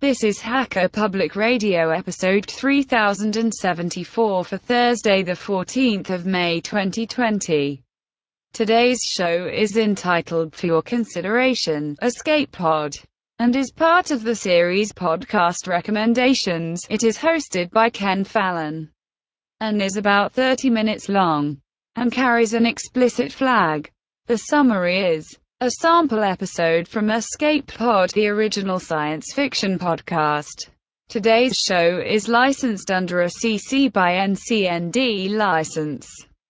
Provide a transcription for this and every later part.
This is Hacker Public Radio episode 3074 for Thursday the 14th of May 2020. Today's show is entitled For Your Consideration, Escape Pod, and is part of the series Podcast Recommendations. It is hosted by Ken Fallon, and is about 30 minutes long, and carries an explicit flag. The summary is a sample episode from Escape Pod, the original science fiction podcast. Today's show is licensed under a CC by NCND license.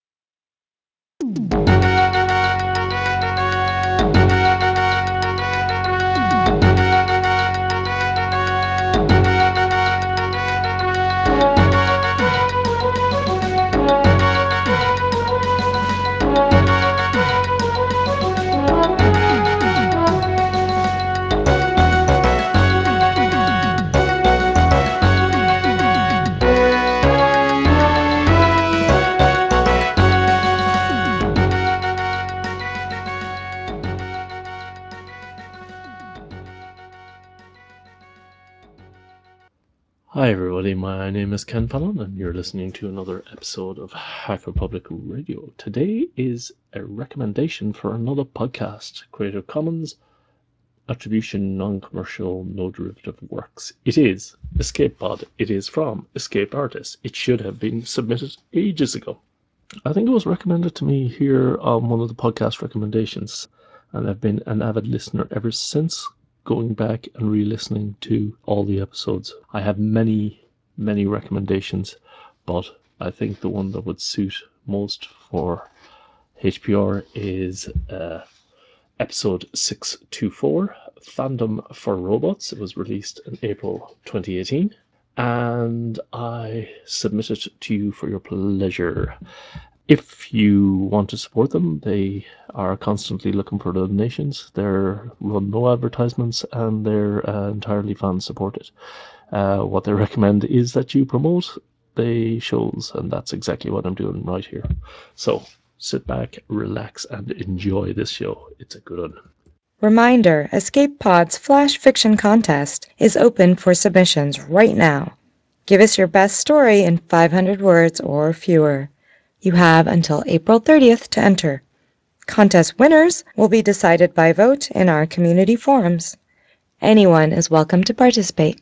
Hi everybody, my name is Ken Fallon and you're listening to another episode of Hacker Public Radio. Today is a recommendation for another podcast, Creative Commons Attribution Non-Commercial No Derivative Works. It is Escape Pod. It is from Escape Artists. It should have been submitted ages ago. I think it was recommended to me here on one of the podcast recommendations, and I've been an avid listener ever since, going back and re-listening to all the episodes. I have many recommendations, but I think the one that would suit most for HPR is episode 624, Fandom for Robots. It was released in April 2018, and I submit it to you for your pleasure. If you want to support them, they are constantly looking for donations. They're run no advertisements, and they're entirely fan supported. What they recommend is that you promote the shows, and that's exactly what I'm doing right here. So sit back, relax, and enjoy this show. It's a good one. Reminder, Escape Pod's Flash Fiction Contest is open for submissions right now. Give us your best story in 500 words or fewer. You have until April 30th to enter. Contest winners will be decided by vote in our community forums. Anyone is welcome to participate.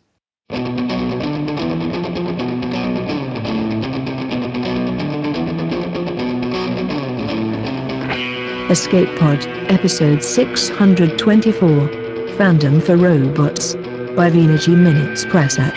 Escape Pod, Episode 624, Fandom for Robots, by Vina G. Minutes Prasad.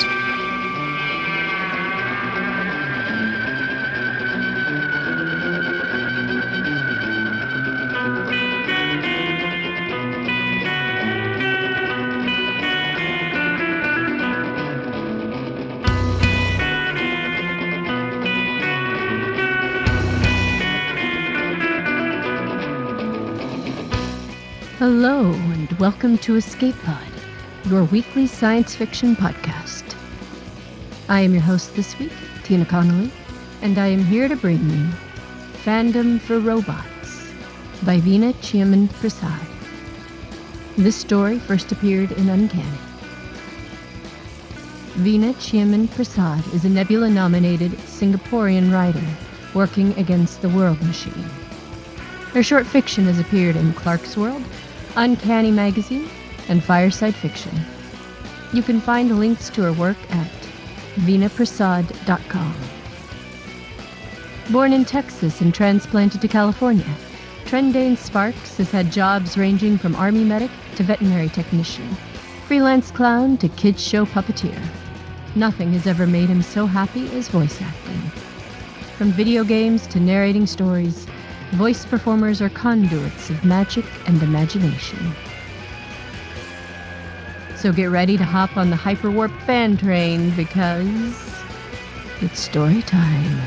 Hello, and welcome to Escape Pod, your weekly science fiction podcast. I am your host this week, Tina Connolly, and I am here to bring you Fandom for Robots by Veena Cheaman Prasad. This story first appeared in Uncanny. Veena Cheaman Prasad is a Nebula-nominated Singaporean writer working against the World Machine. Her short fiction has appeared in Clarkesworld, Uncanny Magazine, and Fireside Fiction. You can find links to her work at veenaprasad.com. Born in Texas and transplanted to California, Trendane Sparks has had jobs ranging from army medic to veterinary technician, freelance clown to kids show puppeteer. Nothing has ever made him so happy as voice acting. From video games to narrating stories, voice performers are conduits of magic and imagination. So get ready to hop on the Hyperwarp fan train because it's story time.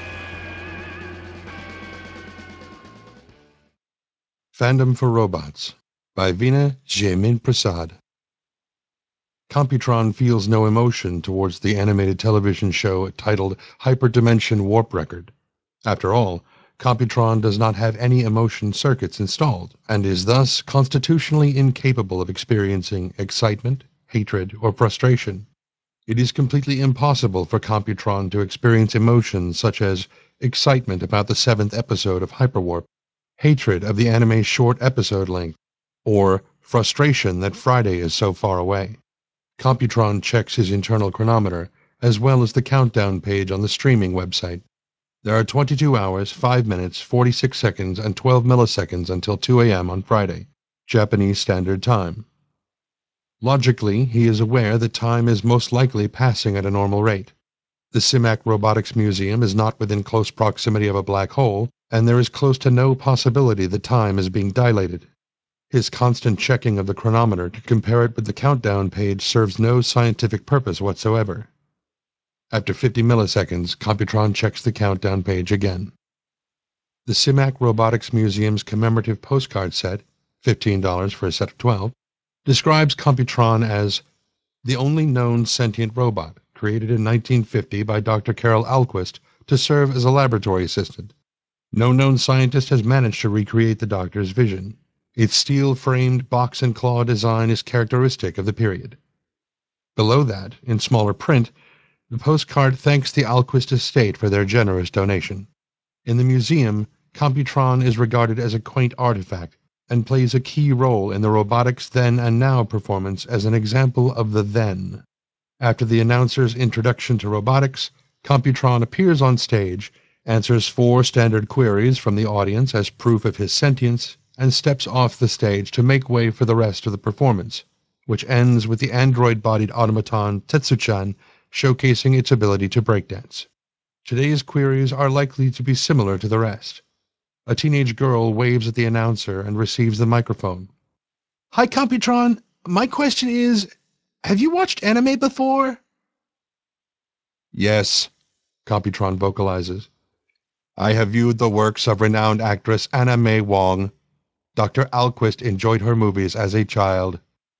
Fandom for Robots by Veena Cheaman Prasad. Computron feels no emotion towards the animated television show titled Hyperdimension Warp Record. After all, Computron does not have any emotion circuits installed, and is thus constitutionally incapable of experiencing excitement, hatred, or frustration. It is completely impossible for Computron to experience emotions such as excitement about the 7th episode of Hyperwarp, hatred of the anime's short episode length, or frustration that Friday is so far away. Computron checks his internal chronometer, as well as the countdown page on the streaming website. There are 22 hours, 5 minutes, 46 seconds, and 12 milliseconds until 2 a.m. on Friday, Japanese Standard Time. Logically, he is aware that time is most likely passing at a normal rate. The Simac Robotics Museum is not within close proximity of a black hole, and there is close to no possibility that time is being dilated. His constant checking of the chronometer to compare it with the countdown page serves no scientific purpose whatsoever. After 50 milliseconds, Computron checks the countdown page again. The Simac Robotics Museum's commemorative postcard set, $15 for a set of 12, describes Computron as the only known sentient robot, created in 1950 by Dr. Carol Alquist to serve as a laboratory assistant. No known scientist has managed to recreate the doctor's vision. Its steel-framed box and claw design is characteristic of the period. Below that, in smaller print, the postcard thanks the Alquist estate for their generous donation. In the museum, Computron is regarded as a quaint artifact and plays a key role in the robotics then and now performance as an example of the then. After the announcer's introduction to robotics, Computron appears on stage, answers 4 standard queries from the audience as proof of his sentience, and steps off the stage to make way for the rest of the performance, which ends with the android-bodied automaton Tetsuchan showcasing its ability to breakdance. Today's queries are likely to be similar to the rest. A teenage girl waves at the announcer and receives the microphone. "Hi, Computron. My question is, have you watched anime before?" "Yes," Computron vocalizes. "I have viewed the works of renowned actress Anna May Wong. Dr. Alquist enjoyed her movies as a child."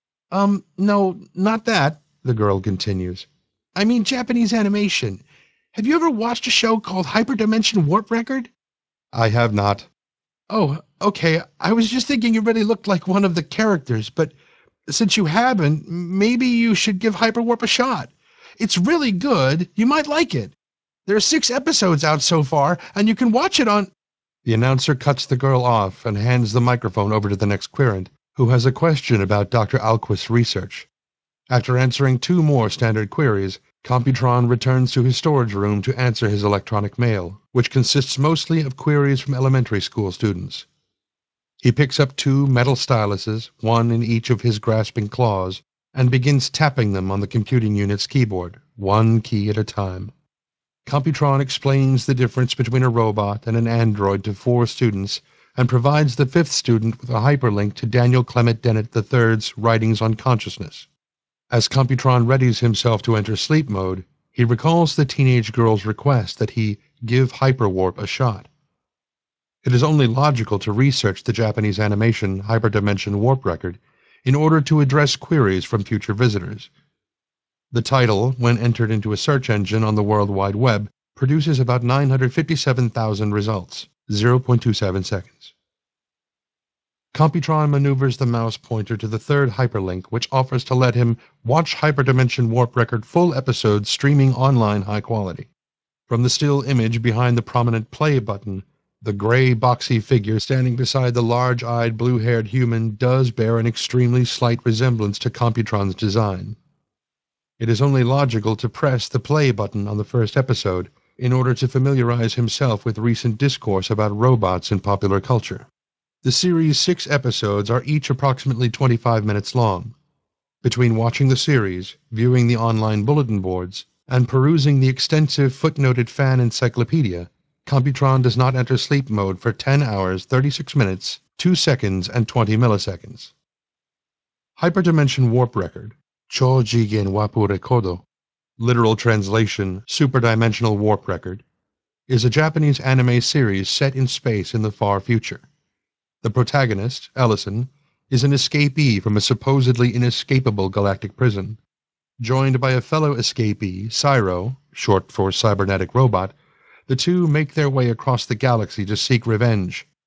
No, not that," the girl continues. "I mean Japanese animation. Have you ever watched a show called Hyperdimension Warp Record?" "I have not." "Oh, okay. I was just thinking you really looked like one of the characters, but since you haven't, maybe you should give Hyperwarp a shot. It's really good. You might like it. There are 6 episodes out so far, and you can watch it on—" The announcer cuts the girl off and hands the microphone over to the next querent, who has a question about Dr. Alquist's research. After answering 2 more standard queries, Computron returns to his storage room to answer his electronic mail, which consists mostly of queries from elementary school students. He picks up 2 metal styluses, one in each of his grasping claws, and begins tapping them on the computing unit's keyboard, 1 key at a time. Computron explains the difference between a robot and an android to 4 students and provides the 5th student with a hyperlink to Daniel Clement Dennett III's Writings on Consciousness. As Computron readies himself to enter sleep mode, he recalls the teenage girl's request that he give Hyperwarp a shot. It is only logical to research the Japanese animation Hyperdimension Warp Record in order to address queries from future visitors. The title, when entered into a search engine on the World Wide Web, produces about 957,000 results, 0.27 seconds. Computron maneuvers the mouse pointer to the 3rd hyperlink, which offers to let him watch Hyperdimension Warp Record full episodes streaming online high quality. From the still image behind the prominent play button, the gray, boxy figure standing beside the large-eyed, blue-haired human does bear an extremely slight resemblance to Computron's design. It is only logical to press the play button on the 1st episode in order to familiarize himself with recent discourse about robots in popular culture. The series' 6 episodes are each approximately 25 minutes long. Between watching the series, viewing the online bulletin boards, and perusing the extensive footnoted fan encyclopedia, Computron does not enter sleep mode for 10 hours, 36 minutes, 2 seconds, and 20 milliseconds. Hyperdimension Warp Record, Chōjigen Wapu Rekodo, literal translation, Superdimensional Warp Record, is a Japanese anime series set in space in the far future. The protagonist, Ellison, is an escapee from a supposedly inescapable galactic prison. Joined by a fellow escapee, Cyro, short for cybernetic robot, the two make their way across the galaxy to seek revenge.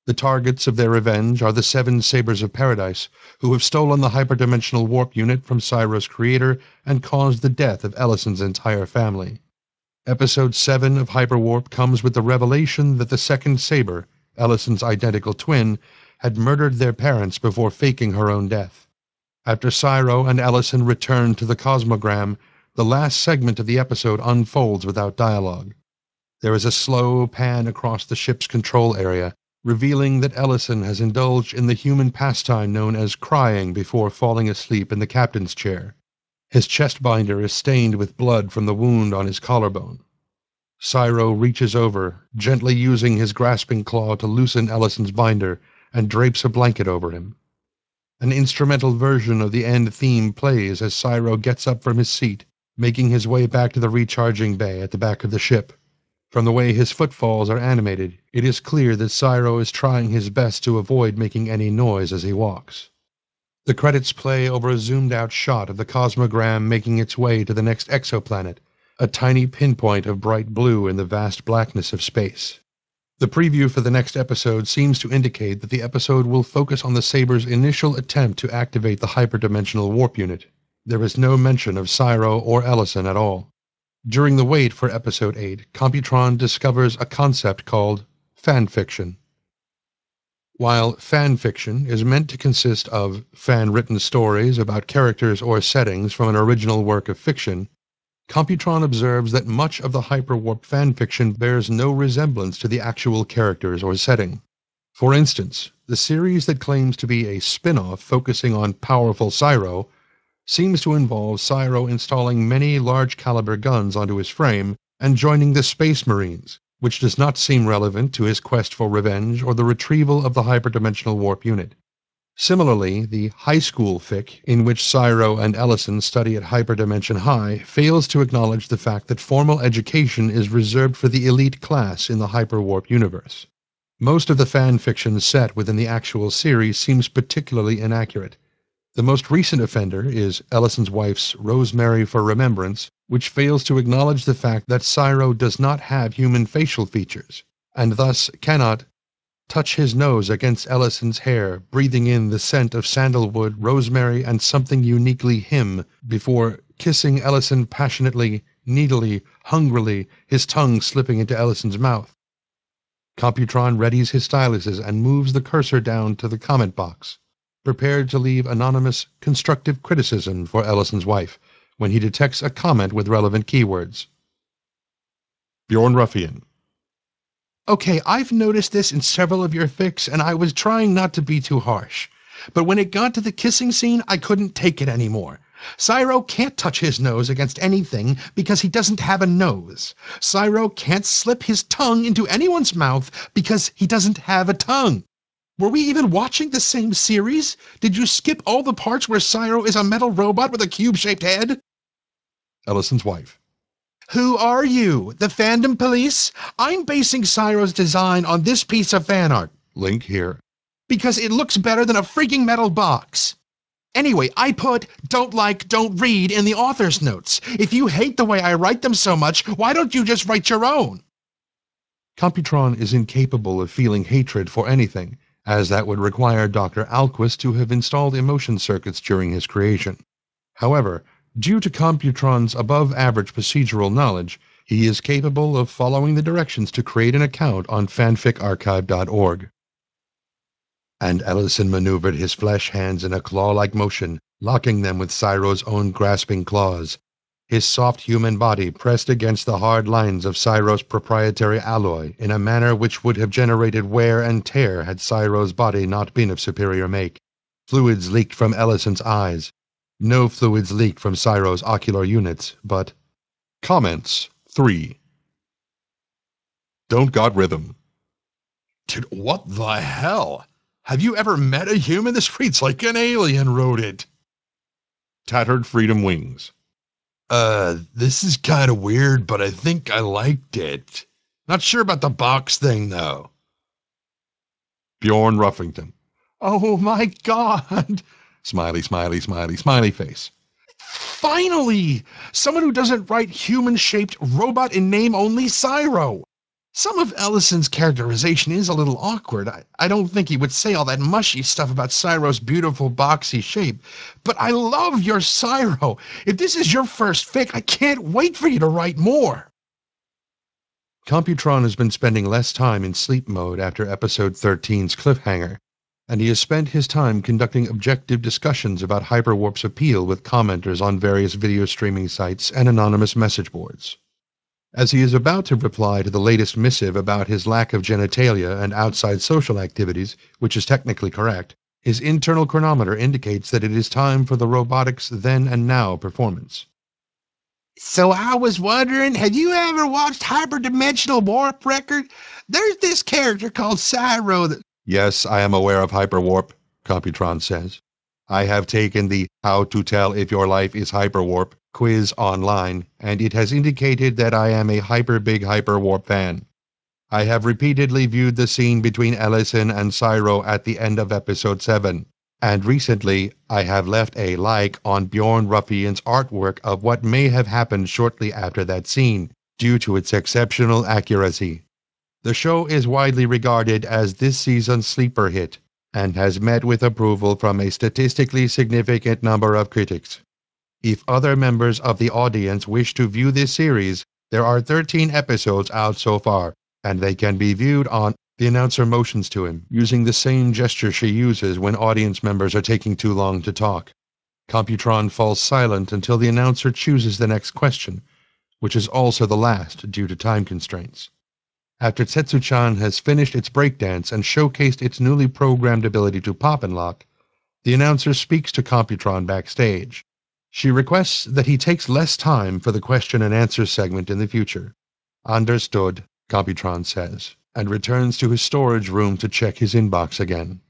The targets of their revenge are the 7 Sabers of Paradise, who have stolen the hyperdimensional warp unit from Cyro's creator and caused the death of Ellison's entire family. Episode 7 of Hyperwarp comes with the revelation that the second Saber, Ellison's identical twin, had murdered their parents before faking her own death. After Cyro and Ellison return to the Cosmogram, the last segment of the episode unfolds without dialogue. There is a slow pan across the ship's control area, revealing that Ellison has indulged in the human pastime known as crying before falling asleep in the captain's chair. His chest binder is stained with blood from the wound on his collarbone. Cyro reaches over, gently using his grasping claw to loosen Ellison's binder, and drapes a blanket over him. An instrumental version of the end theme plays as Cyro gets up from his seat, making his way back to the recharging bay at the back of the ship. From the way his footfalls are animated, it is clear that Cyro is trying his best to avoid making any noise as he walks. The credits play over a zoomed-out shot of the Cosmogram making its way to the next exoplanet, a tiny pinpoint of bright blue in the vast blackness of space. The preview for the next episode seems to indicate that the episode will focus on the Saber's initial attempt to activate the hyperdimensional warp unit. There is no mention of Cyro or Ellison at all. During the wait for Episode 8, Computron discovers a concept called fanfiction. While fanfiction is meant to consist of fan-written stories about characters or settings from an original work of fiction, Computron observes that much of the Hyperwarp fanfiction bears no resemblance to the actual characters or setting. For instance, the series that claims to be a spin-off focusing on powerful Cyro seems to involve Cyro installing many large-caliber guns onto his frame and joining the Space Marines, which does not seem relevant to his quest for revenge or the retrieval of the hyperdimensional warp unit. Similarly, the high school fic, in which Cyro and Ellison study at Hyperdimension High, fails to acknowledge the fact that formal education is reserved for the elite class in the Hyperwarp universe. Most of the fan fiction set within the actual series seems particularly inaccurate. The most recent offender is Ellison's wife's Rosemary for Remembrance, which fails to acknowledge the fact that Cyro does not have human facial features, and thus cannot touch his nose against Ellison's hair, breathing in the scent of sandalwood, rosemary, and something uniquely him, before kissing Ellison passionately, needily, hungrily, his tongue slipping into Ellison's mouth. Computron readies his styluses and moves the cursor down to the comment box, prepared to leave anonymous, constructive criticism for Ellison's wife when he detects a comment with relevant keywords. Bjorn Ruffian. Okay, I've noticed this in several of your fics, and I was trying not to be too harsh. But when it got to the kissing scene, I couldn't take it anymore. Cyro can't touch his nose against anything because he doesn't have a nose. Cyro can't slip his tongue into anyone's mouth because he doesn't have a tongue. Were we even watching the same series? Did you skip all the parts where Cyro is a metal robot with a cube-shaped head? Ellison's wife. Who are you? The fandom police? I'm basing Cyro's design on this piece of fan art. Link here. Because it looks better than a freaking metal box. Anyway, I put don't like, don't read in the author's notes. If you hate the way I write them so much, why don't you just write your own? Computron is incapable of feeling hatred for anything, as that would require Dr. Alquist to have installed emotion circuits during his creation. However, due to Computron's above-average procedural knowledge, he is capable of following the directions to create an account on fanficarchive.org. And Ellison maneuvered his flesh hands in a claw-like motion, locking them with Cyro's own grasping claws. His soft human body pressed against the hard lines of Cyro's proprietary alloy in a manner which would have generated wear and tear had Cyro's body not been of superior make. Fluids leaked from Ellison's eyes. No fluids leaked from Cyro's ocular units, but... Comments 3. Don't got rhythm. Dude, what the hell? Have you ever met a human? This reads like an alien wrote it. Tattered Freedom Wings. This is kind of weird, but I think I liked it. Not sure about the box thing, though. Bjorn Ruffington. Oh my god! Smiley, smiley, smiley, smiley face. Finally! Someone who doesn't write human-shaped robot in name only Cyro. Some of Ellison's characterization is a little awkward. I don't think he would say all that mushy stuff about Cyro's beautiful boxy shape. But I love your Cyro. If this is your first fic, I can't wait for you to write more. Computron has been spending less time in sleep mode after episode 13's cliffhanger, and he has spent his time conducting objective discussions about Hyperwarp's appeal with commenters on various video streaming sites and anonymous message boards. As he is about to reply to the latest missive about his lack of genitalia and outside social activities, which is technically correct, his internal chronometer indicates that it is time for the robotics then and now performance. So I was wondering, have you ever watched Hyperdimensional Warp Record? There's this character called Cyro that... Yes, I am aware of Hyperwarp, Computron says. I have taken the How to Tell If Your Life is Hyperwarp quiz online, and it has indicated that I am a big Hyperwarp fan. I have repeatedly viewed the scene between Ellison and Cyro at the end of episode 7, and recently I have left a like on Bjorn Ruffian's artwork of what may have happened shortly after that scene, due to its exceptional accuracy. The show is widely regarded as this season's sleeper hit, and has met with approval from a statistically significant number of critics. If other members of the audience wish to view this series, there are 13 episodes out so far, and they can be viewed on... The announcer motions to him, using the same gesture she uses when audience members are taking too long to talk. Computron falls silent until the announcer chooses the next question, which is also the last due to time constraints. After Tetsu-chan has finished its breakdance and showcased its newly programmed ability to pop and lock, the announcer speaks to Computron backstage. She requests that he takes less time for the question and answer segment in the future. Understood, Computron says, and returns to his storage room to check his inbox again.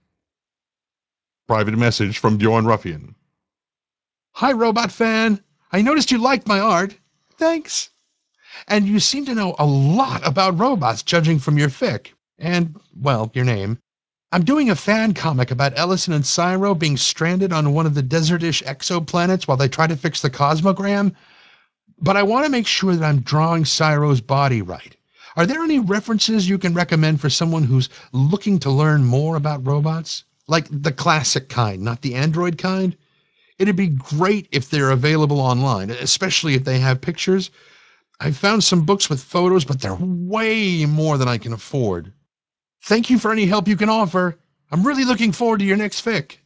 Private message from Bjorn Ruffian. Hi, Robot Fan. I noticed you liked my art. Thanks. And you seem to know a lot about robots, judging from your fic. And, well, your name. I'm doing a fan comic about Ellison and Cyro being stranded on one of the desertish exoplanets while they try to fix the cosmogram. But I want to make sure that I'm drawing Cyro's body right. Are there any references you can recommend for someone who's looking to learn more about robots? Like the classic kind, not the android kind? It'd be great if they're available online, especially if they have pictures. I found some books with photos, but they're way more than I can afford. Thank you for any help you can offer. I'm really looking forward to your next fic.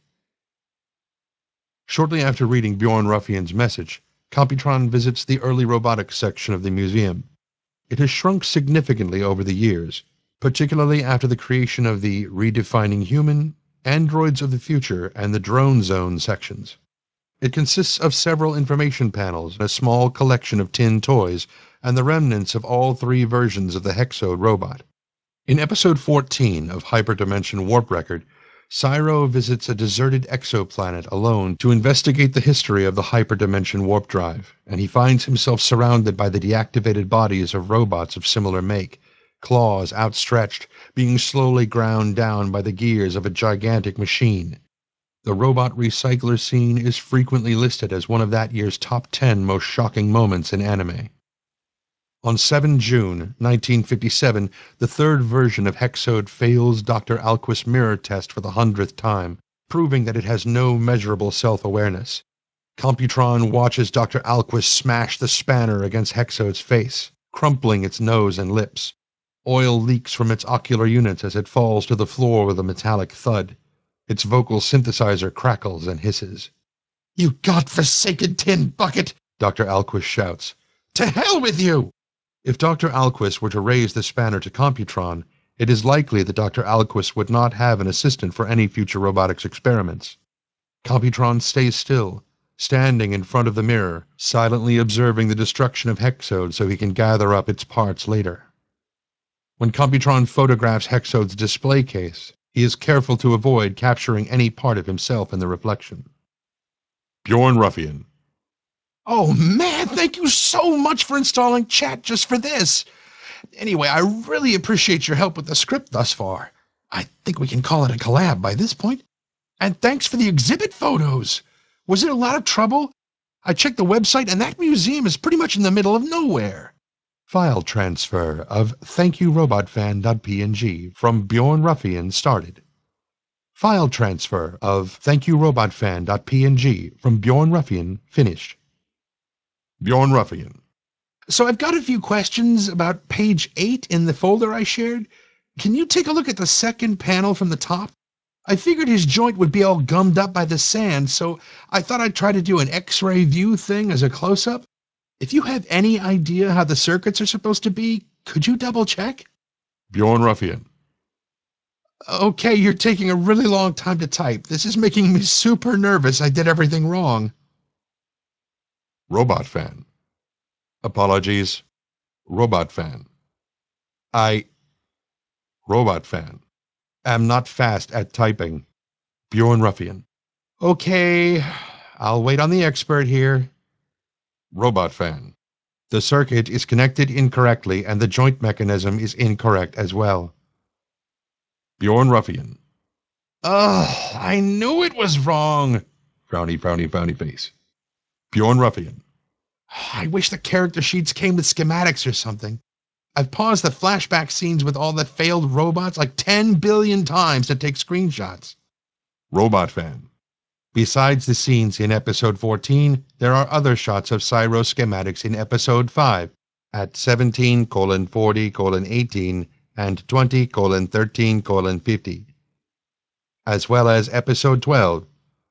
Shortly after reading Bjorn Ruffian's message, Computron visits the early robotics section of the museum. It has shrunk significantly over the years, particularly after the creation of the Redefining Human, Androids of the Future, and the Drone Zone sections. It consists of several information panels, a small collection of tin toys, and the remnants of all 3 versions of the Hexode robot. In episode 14 of Hyperdimension Warp Record, Cyro visits a deserted exoplanet alone to investigate the history of the Hyperdimension Warp Drive, and he finds himself surrounded by the deactivated bodies of robots of similar make, claws outstretched, being slowly ground down by the gears of a gigantic machine. The robot recycler scene is frequently listed as one of that year's top 10 most shocking moments in anime. On 7 June 1957, the 3rd version of Hexode fails Dr. Alquist's mirror test for the 100th time, proving that it has no measurable self-awareness. Computron watches Dr. Alquist smash the spanner against Hexode's face, crumpling its nose and lips. Oil leaks from its ocular units as it falls to the floor with a metallic thud. Its vocal synthesizer crackles and hisses. You godforsaken tin bucket! Dr. Alquist shouts. To hell with you! If Dr. Alquist were to raise the spanner to Computron, it is likely that Dr. Alquist would not have an assistant for any future robotics experiments. Computron stays still, standing in front of the mirror, silently observing the destruction of Hexode so he can gather up its parts later. When Computron photographs Hexode's display case, he is careful to avoid capturing any part of himself in the reflection. Bjorn Ruffian. Oh man, thank you so much for installing chat just for this. Anyway, I really appreciate your help with the script thus far. I think we can call it a collab by this point. And thanks for the exhibit photos. Was it a lot of trouble? I checked the website and that museum is pretty much in the middle of nowhere. File transfer of thankyouRobotFan.png from Bjorn Ruffian started. File transfer of thankyouRobotFan.png from Bjorn Ruffian finished. Bjorn Ruffian. So I've got a few questions about page 8 in the folder I shared. Can you take a look at the second panel from the top? I figured his joint would be all gummed up by the sand, so I thought I'd try to do an X-ray view thing as a close-up. If you have any idea how the circuits are supposed to be, could you double-check? Bjorn Ruffian. Okay, you're taking a really long time to type. This is making me super nervous. I did everything wrong. Robot Fan. Apologies. Robot Fan. Robot Fan. Am not fast at typing. Bjorn Ruffian. Okay, I'll wait on the expert here. Robot Fan. The circuit is connected incorrectly and the joint mechanism is incorrect as well. Bjorn Ruffian. Ugh, I knew it was wrong. Frowny, frowny, frowny face. Bjorn Ruffian. I wish the character sheets came with schematics or something. I've paused the flashback scenes with all the failed robots like 10 billion times to take screenshots. Robot Fan. Besides the scenes in episode 14, there are other shots of Cyro schematics in episode 5 at 17:40:18 and 20:13:50, as well as episode 12,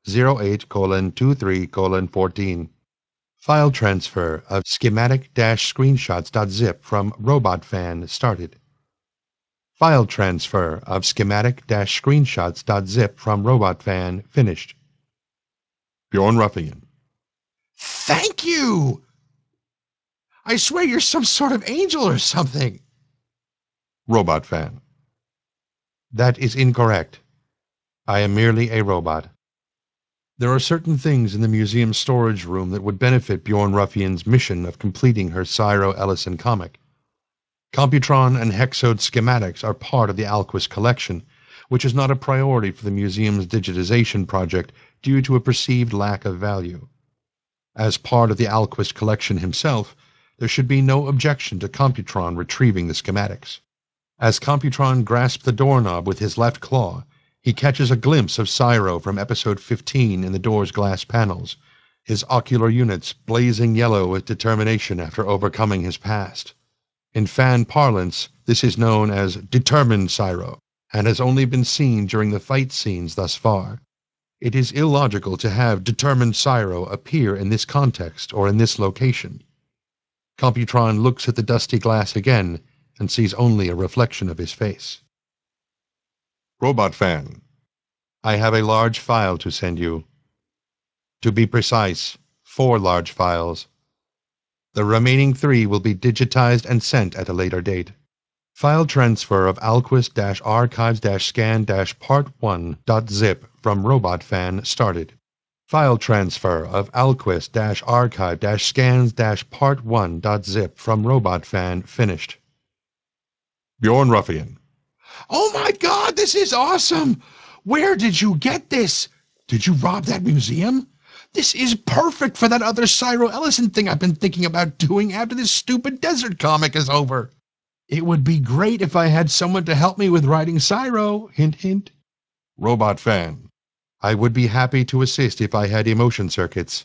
08:23:14. File transfer of schematic-screenshots.zip from RobotFan started. File transfer of schematic-screenshots.zip from RobotFan finished. Bjorn Ruffian. Thank you! I swear you're some sort of angel or something. Robot Fan. That is incorrect. I am merely a robot. There are certain things in the museum storage room that would benefit Bjorn Ruffian's mission of completing her Cyro Ellison comic. Computron and Hexode schematics are part of the Alquist collection, which is not a priority for the museum's digitization project due to a perceived lack of value. As part of the Alquist collection himself, there should be no objection to Computron retrieving the schematics. As Computron grasps the doorknob with his left claw, he catches a glimpse of Cyro from episode 15 in the door's glass panels, his ocular units blazing yellow with determination after overcoming his past. In fan parlance, this is known as Determined Cyro, and has only been seen during the fight scenes thus far. It is illogical to have Determined Cyro appear in this context or in this location. Computron looks at the dusty glass again and sees only a reflection of his face. Robot Fan. I have a large file to send you. To be precise, 4 large files. The remaining 3 will be digitized and sent at a later date. File transfer of alquist-archives-scan-part1.zip from RobotFan started. File transfer of alquist-archive-scans-part1.zip from RobotFan finished. Bjorn Ruffian. Oh my God, this is awesome! Where did you get this? Did you rob that museum? This is perfect for that other Cyro Ellison thing I've been thinking about doing after this stupid desert comic is over. It would be great if I had someone to help me with writing Cyro, hint hint. Robot Fan. I would be happy to assist if I had emotion circuits.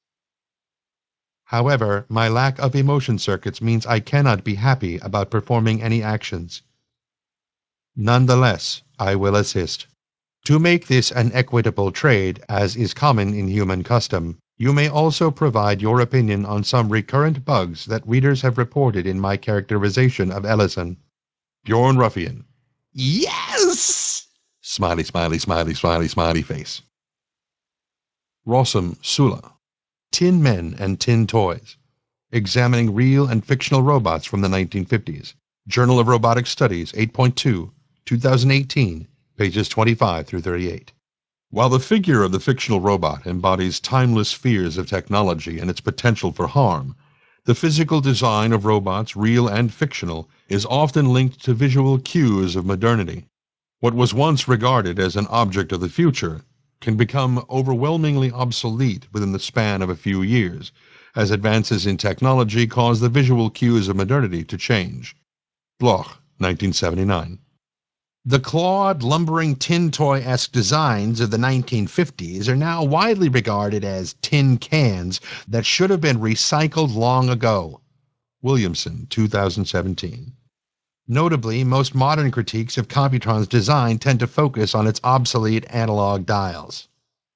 However, my lack of emotion circuits means I cannot be happy about performing any actions. Nonetheless, I will assist. To make this an equitable trade, as is common in human custom, you may also provide your opinion on some recurrent bugs that readers have reported in my characterization of Ellison. Bjorn Ruffian. Yes! Smiley, smiley, smiley, smiley, smiley face. Rossum Sula. Tin Men and Tin Toys. Examining real and fictional robots from the 1950s. Journal of Robotic Studies, 8.2, 2018, pages 25 through 38. While the figure of the fictional robot embodies timeless fears of technology and its potential for harm, the physical design of robots, real and fictional, is often linked to visual cues of modernity. What was once regarded as an object of the future can become overwhelmingly obsolete within the span of a few years, as advances in technology cause the visual cues of modernity to change. Bloch, 1979. The clawed, lumbering tin toy-esque designs of the 1950s are now widely regarded as tin cans that should have been recycled long ago. Williamson, 2017. Notably, most modern critiques of Computron's design tend to focus on its obsolete analog dials.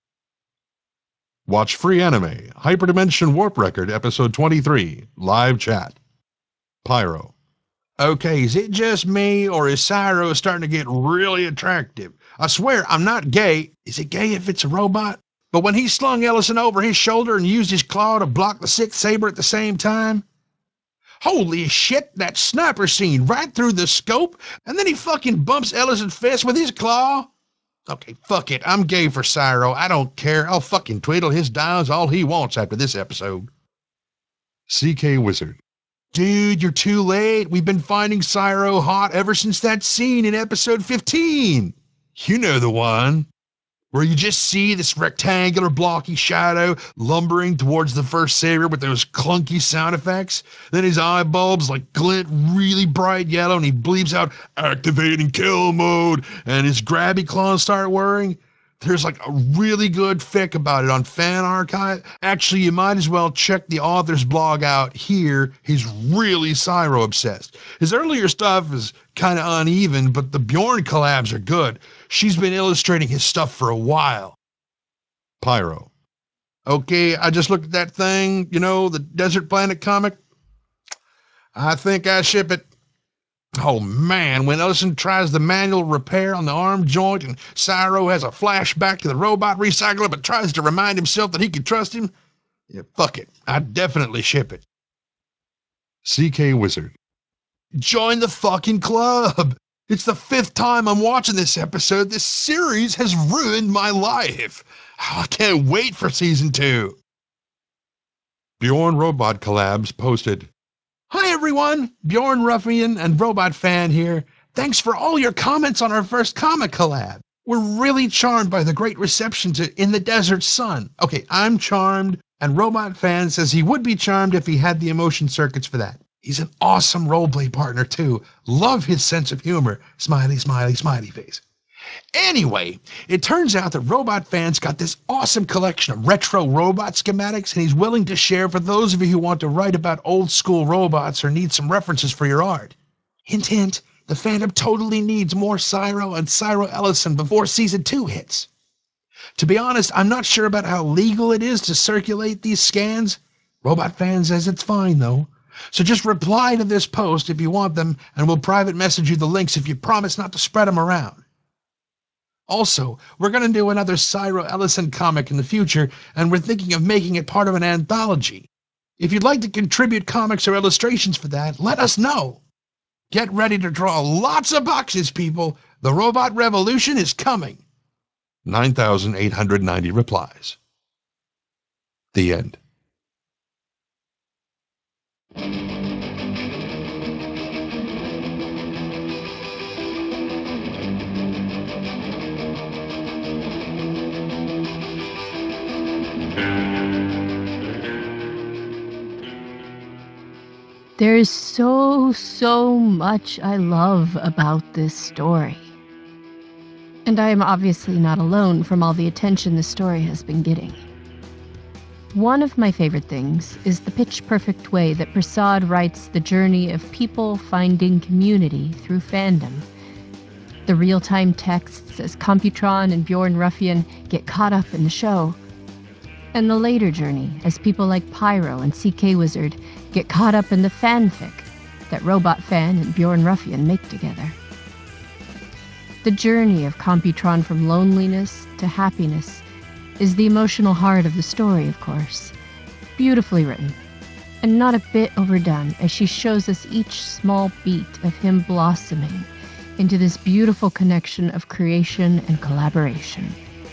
Watch free anime, Hyperdimension Warp Record, Episode 23, live chat. Pyro. Okay, is it just me, or is Cyro starting to get really attractive? I swear, I'm not gay. Is it gay if it's a robot? But when he slung Ellison over his shoulder and used his claw to block the sixth saber at the same time? Holy shit, that sniper scene right through the scope, and then he fucking bumps Ellison's fist with his claw? Okay, fuck it, I'm gay for Cyro, I don't care, I'll fucking twiddle his dials all he wants after this episode. CK Wizard. Dude, you're too late, we've been finding Cyro hot ever since that scene in episode 15. You know the one. Where you just see this rectangular blocky shadow lumbering towards the first saber with those clunky sound effects. Then his eye bulbs like glint really bright yellow and he bleeps out activating kill mode and his grabby claws start whirring. There's like a really good fic about it on Fan Archive. Actually, you might as well check the author's blog out here. He's really Cyro obsessed. His earlier stuff is kind of uneven, but the Bjorn collabs are good. She's been illustrating his stuff for a while. Pyro. Okay, I just looked at that thing, you know, the Desert Planet comic. I think I ship it. Oh man, when Ellison tries the manual repair on the arm joint and Cyro has a flashback to the robot recycler but tries to remind himself that he can trust him, yeah, fuck it, I definitely ship it. CK Wizard. Join the fucking club! It's the 5th time I'm watching this episode. This series has ruined my life. I can't wait for season 2. Bjorn Robot Collabs posted, Hi everyone, Bjorn Ruffian and Robot Fan here. Thanks for all your comments on our first comic collab. We're really charmed by the great reception to In the Desert Sun. Okay, I'm charmed, and Robot Fan says he would be charmed if he had the emotion circuits for that. He's an awesome roleplay partner too. Love his sense of humor. Smiley, smiley, smiley face. Anyway, it turns out that Robot Fan's got this awesome collection of retro robot schematics, and he's willing to share for those of you who want to write about old school robots or need some references for your art. Hint, hint, the fandom totally needs more Cyro and Cyro Ellison before season 2 hits. To be honest, I'm not sure about how legal it is to circulate these scans. Robot Fan says it's fine though. So just reply to this post if you want them, and we'll private message you the links if you promise not to spread them around. Also, we're going to do another Cyro Ellison comic in the future, and we're thinking of making it part of an anthology. If you'd like to contribute comics or illustrations for that, let us know. Get ready to draw lots of boxes, people. The robot revolution is coming. 9,890 replies. The end. There is so much I love about this story. And I am obviously not alone from all the attention the story has been getting. One of my favorite things is the pitch-perfect way that Prasad writes the journey of people finding community through fandom. The real-time texts as Computron and Bjorn Ruffian get caught up in the show. And the later journey as people like Pyro and CK Wizard get caught up in the fanfic that Robot Fan and Bjorn Ruffian make together. The journey of Computron from loneliness to happiness is the emotional heart of the story, of course. Beautifully written, and not a bit overdone as she shows us each small beat of him blossoming into this beautiful connection of creation and collaboration.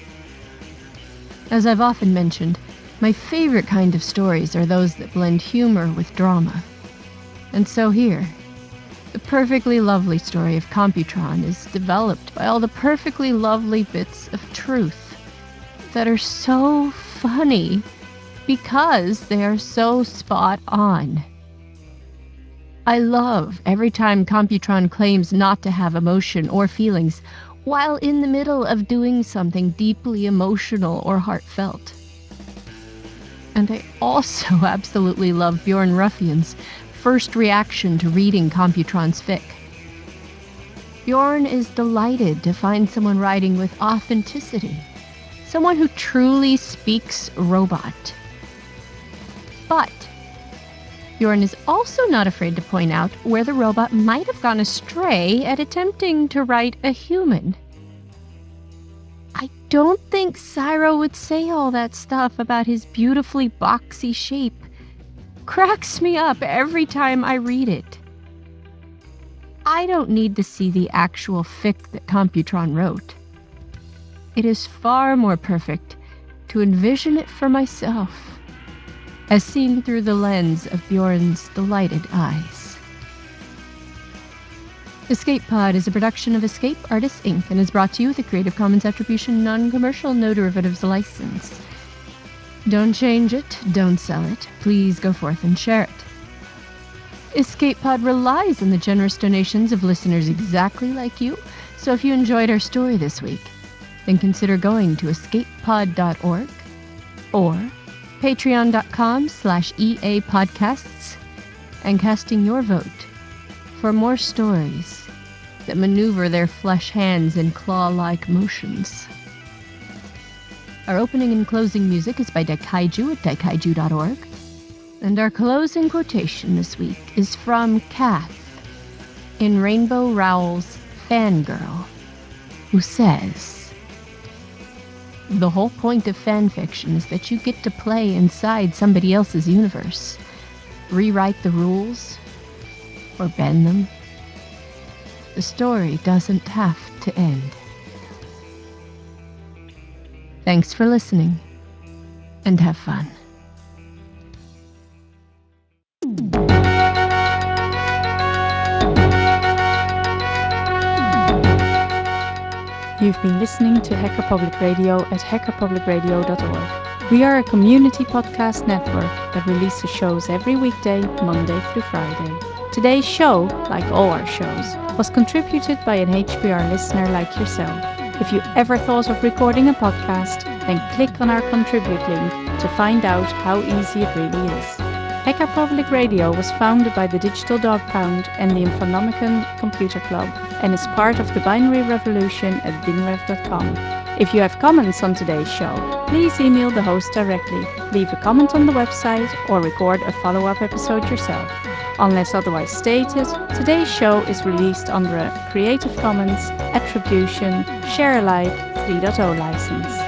As I've often mentioned, my favorite kind of stories are those that blend humor with drama. And so here, the perfectly lovely story of Computron is developed by all the perfectly lovely bits of truth that are so funny because they are so spot on. I love every time Computron claims not to have emotion or feelings while in the middle of doing something deeply emotional or heartfelt. And I also absolutely love Bjorn Ruffian's first reaction to reading Computron's fic. Bjorn is delighted to find someone writing with authenticity, someone who truly speaks robot. But Bjorn is also not afraid to point out where the robot might have gone astray at attempting to write a human. I don't think Cyro would say all that stuff about his beautifully boxy shape. Cracks me up every time I read it. I don't need to see the actual fic that Computron wrote. It is far more perfect to envision it for myself, as seen through the lens of Bjorn's delighted eyes. Escape Pod is a production of Escape Artists Inc. and is brought to you with a Creative Commons Attribution Non-Commercial No Derivatives license. Don't change it, don't sell it. Please go forth and share it. Escape Pod relies on the generous donations of listeners exactly like you, so if you enjoyed our story this week, then consider going to escapepod.org or patreon.com/EA Podcasts and casting your vote for more stories that maneuver their flesh hands in claw-like motions. Our opening and closing music is by Daikaiju at daikaiju.org, and our closing quotation this week is from Kath in Rainbow Rowell's Fangirl, who says, "The whole point of fanfiction is that you get to play inside somebody else's universe, rewrite the rules, or bend them. The story doesn't have to end." Thanks for listening, and have fun. You've been listening to Hacker Public Radio at hackerpublicradio.org. We are a community podcast network that releases shows every weekday, Monday through Friday. Today's show, like all our shows, was contributed by an HPR listener like yourself. If you ever thought of recording a podcast, then click on our contribute link to find out how easy it really is. Hacker Public Radio was founded by the Digital Dog Pound and the Infonomicon Computer Club and is part of the binary revolution at binrev.com. If you have comments on today's show, please email the host directly, leave a comment on the website, or record a follow-up episode yourself. Unless otherwise stated, today's show is released under a Creative Commons Attribution Share Alike 3.0 license.